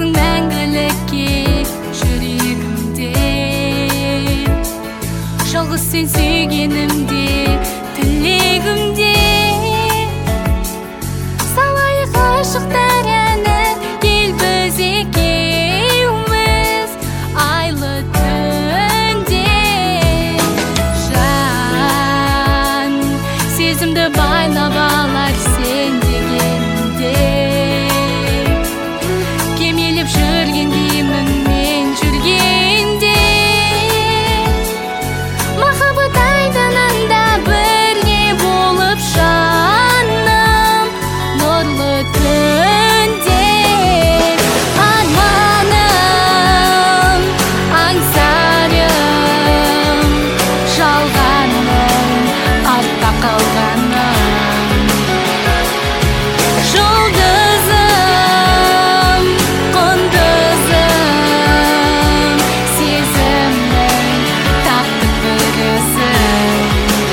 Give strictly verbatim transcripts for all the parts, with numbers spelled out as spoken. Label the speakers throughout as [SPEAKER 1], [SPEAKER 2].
[SPEAKER 1] қаласың мәңгілікке жүрегімде. Жалғыз сен сүйгенімде, тілегімде. Салайық ғашықтар әнін, кел біз екеуміз айлы түнде. Жан, сезімді байлап алар сен дегенде. Кемелеп жүрген деймін мен жүргенде. Махаббат айдынында бірге болып жаным, нұрлы түнде. Арманым, аңсарым, жалғаным, артта қалғаным. Жұлдызым, құндызым, сезімнің таптық бір ізін.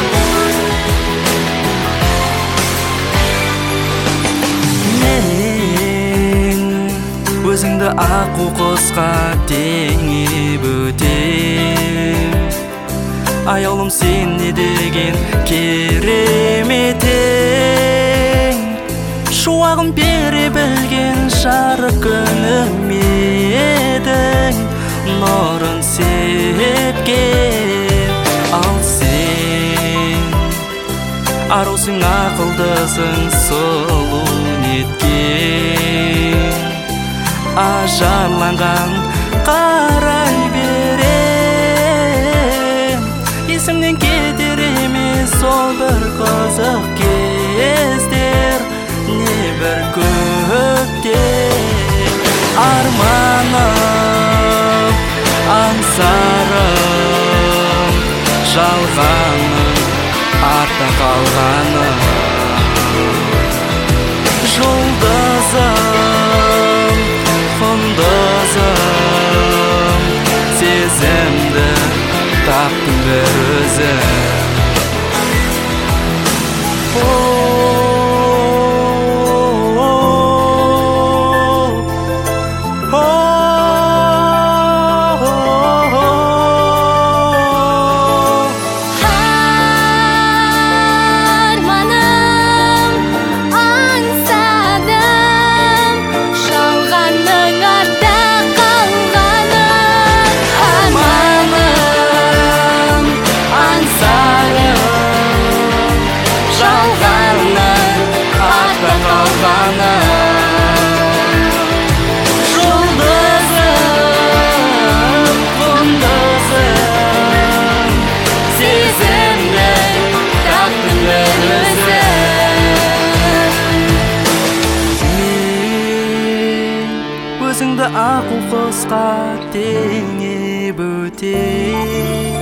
[SPEAKER 2] Мен өзіңді аққу құсқа теңеп өтем. Аяулым сен не деген керемет ең. Шуағын бере білген жарық күнім едің. Нұрын сепкен ал сен арусың, ақылдысың, сұлу неткен. Ажарланған қарай берем. Есімнен кетер емес сол бір қызық кездер, небір көктем. Арманым, аңсарым, жалғаным, артта қалғаным. Жұлдызым, құндызым, сезімді таптың бір өзің. Өзіңді аққу құсқа теңеп өтем.